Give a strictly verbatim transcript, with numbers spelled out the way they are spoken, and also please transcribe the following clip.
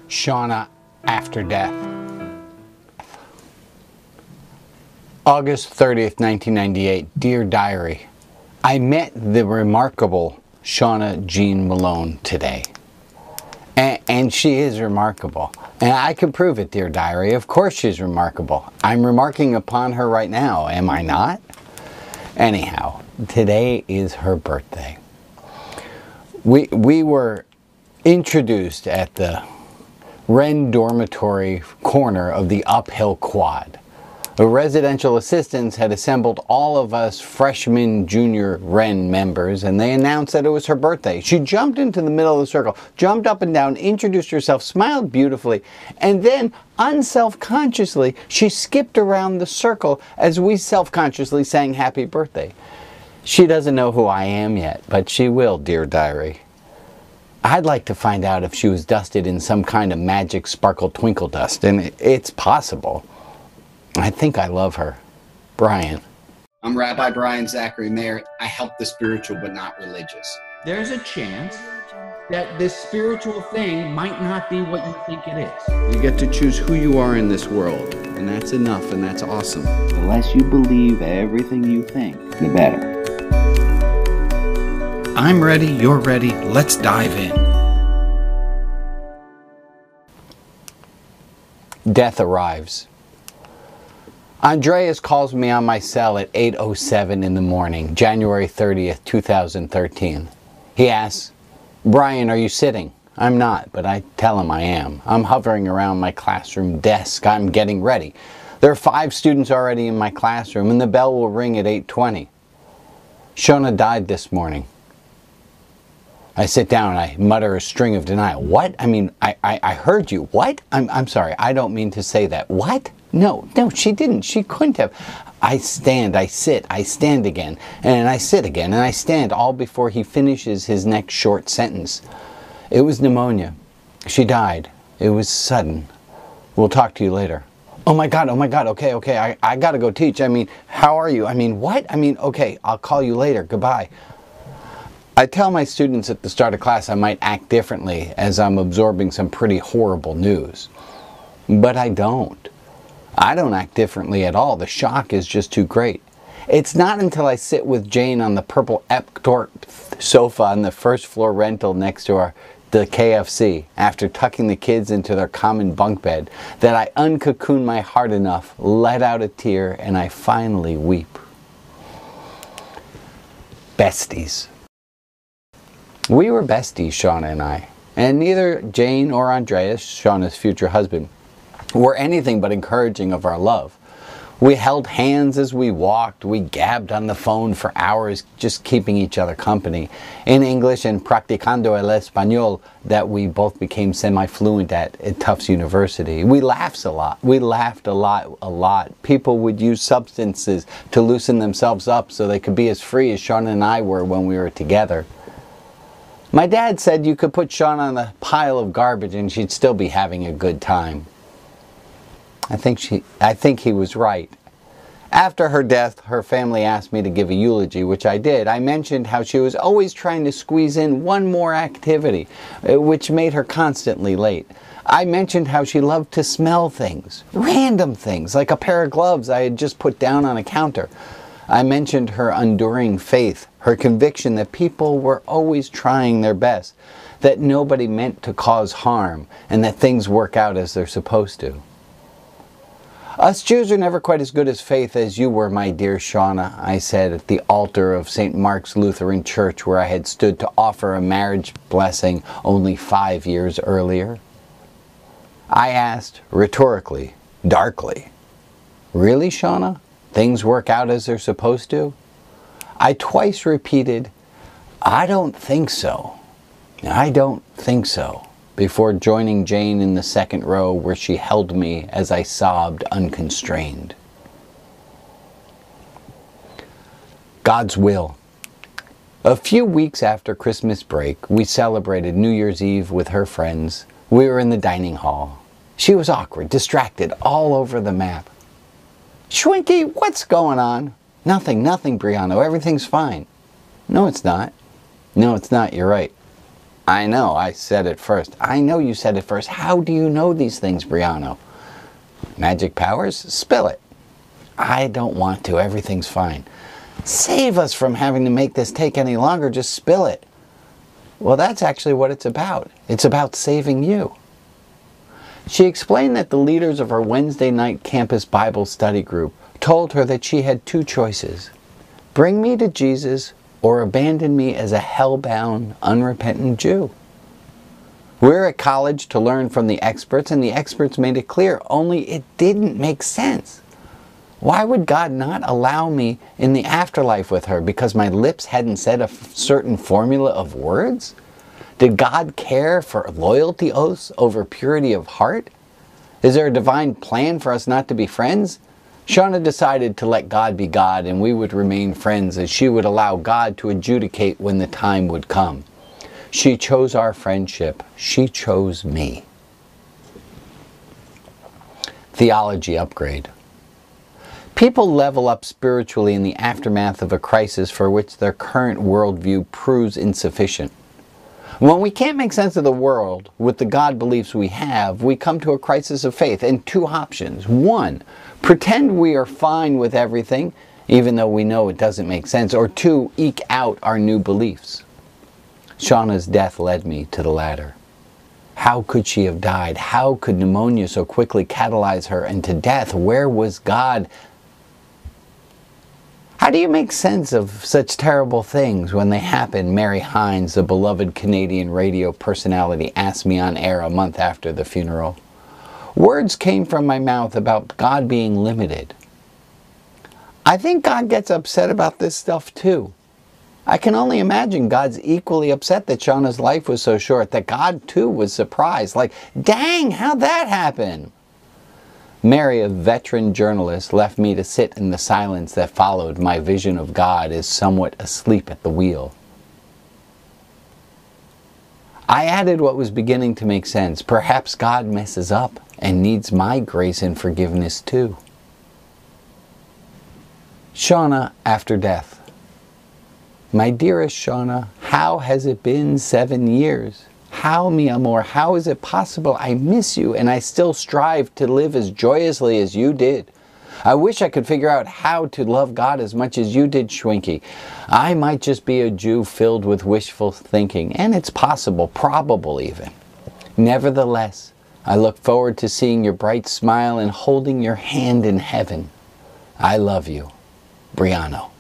Shauna after death. August thirtieth, nineteen ninety-eight. Dear Diary, I met the remarkable Shauna Jean Malone today. And, and she is remarkable. And I can prove it, dear Diary. Of course she's remarkable. I'm remarking upon her right now, am I not? Anyhow, today is her birthday. We, we were introduced at the Wren dormitory corner of the uphill quad. The residential assistants had assembled all of us freshman junior Wren members, and they announced that it was her birthday. She jumped into the middle of the circle, jumped up and down, introduced herself, smiled beautifully, and then unselfconsciously she skipped around the circle as we self-consciously sang happy birthday. She doesn't know who I am yet, but she will, dear Diary. I'd like to find out if she was dusted in some kind of magic sparkle twinkle dust, and it's possible. I think I love her. Brian. I'm Rabbi Brian Zachary Mayer. I help the spiritual but not religious. There's a chance that this spiritual thing might not be what you think it is. You get to choose who you are in this world, and that's enough, and that's awesome. The less you believe everything you think, the better. I'm ready, you're ready, let's dive in. Death arrives. Andreas calls me on my cell at eight oh seven in the morning, January thirtieth, two thousand thirteen. He asks, Brian, are you sitting? I'm not, but I tell him I am. I'm hovering around my classroom desk. I'm getting ready. There are five students already in my classroom, and the bell will ring at eight twenty. Shauna died this morning. I sit down and I mutter a string of denial. What? I mean, I, I, I heard you. What? I'm, I'm sorry, I don't mean to say that. What? No, no, she didn't. She couldn't have. I stand, I sit, I stand again, and I sit again, and I stand, all before he finishes his next short sentence. It was pneumonia. She died. It was sudden. We'll talk to you later. Oh my God, oh my God, okay, okay, I, I gotta go teach. I mean, how are you? I mean, what? I mean, okay, I'll call you later. Goodbye. I tell my students at the start of class I might act differently as I'm absorbing some pretty horrible news. But I don't. I don't act differently at all. The shock is just too great. It's not until I sit with Jane on the purple Epcot sofa on the first floor rental next to our, the K F C, after tucking the kids into their common bunk bed, that I uncocoon my heart enough, let out a tear, and I finally weep. Besties. We were besties, Shauna and I, and neither Jane or Andreas, Shauna's future husband, were anything but encouraging of our love. We held hands as we walked, we gabbed on the phone for hours, just keeping each other company, in English and practicando el español that we both became semi-fluent at at Tufts University. We laughed a lot, we laughed a lot, a lot. People would use substances to loosen themselves up so they could be as free as Shauna and I were when we were together. My dad said you could put Shauna on a pile of garbage and she'd still be having a good time. I think she, I think he was right. After her death, her family asked me to give a eulogy, which I did. I mentioned how she was always trying to squeeze in one more activity, which made her constantly late. I mentioned how she loved to smell things, random things, like a pair of gloves I had just put down on a counter. I mentioned her enduring faith, her conviction that people were always trying their best, that nobody meant to cause harm, and that things work out as they're supposed to. Us Jews are never quite as good as faith as you were, my dear Shauna, I said at the altar of Saint Mark's Lutheran Church where I had stood to offer a marriage blessing only five years earlier. I asked, rhetorically, darkly, really, Shauna? Things work out as they're supposed to? I twice repeated, I don't think so. I don't think so, before joining Jane in the second row where she held me as I sobbed unconstrained. God's will. A few weeks after Christmas break, we celebrated New Year's Eve with her friends. We were in the dining hall. She was awkward, distracted, all over the map. Schwinky, what's going on? Nothing, nothing, Briano. Everything's fine. No, it's not. No, it's not. You're right. I know, I said it first. I know you said it first. How do you know these things, Brianna? Magic powers? Spill it. I don't want to. Everything's fine. Save us from having to make this take any longer. Just spill it. Well, that's actually what it's about. It's about saving you. She explained that the leaders of her Wednesday night campus Bible study group told her that she had two choices. Bring me to Jesus or abandon me as a hell-bound, unrepentant Jew. We're at college to learn from the experts, and the experts made it clear, only it didn't make sense. Why would God not allow me in the afterlife with her? Because my lips hadn't said a certain formula of words? Did God care for loyalty oaths over purity of heart? Is there a divine plan for us not to be friends? Shauna decided to let God be God, and we would remain friends, as she would allow God to adjudicate when the time would come. She chose our friendship. She chose me. Theology upgrade. People level up spiritually in the aftermath of a crisis for which their current worldview proves insufficient. When we can't make sense of the world with the God beliefs we have, we come to a crisis of faith, and two options. One, pretend we are fine with everything, even though we know it doesn't make sense. Or two, eke out our new beliefs. Shauna's death led me to the latter. How could she have died? How could pneumonia so quickly catalyze her into death? Where was God? How do you make sense of such terrible things when they happen? Mary Hines, the beloved Canadian radio personality, asked me on air a month after the funeral. Words came from my mouth about God being limited. I think God gets upset about this stuff too. I can only imagine God's equally upset that Shauna's life was so short, that God too was surprised. Like, dang, how'd that happen? Mary, a veteran journalist, left me to sit in the silence that followed my vision of God as somewhat asleep at the wheel. I added what was beginning to make sense. Perhaps God messes up and needs my grace and forgiveness too. Shauna after death. My dearest Shauna, how has it been seven years? How, mi amor, how is it possible? I miss you, and I still strive to live as joyously as you did. I wish I could figure out how to love God as much as you did, Schwinky. I might just be a Jew filled with wishful thinking, and it's possible, probable even. Nevertheless, I look forward to seeing your bright smile and holding your hand in heaven. I love you, Brianna.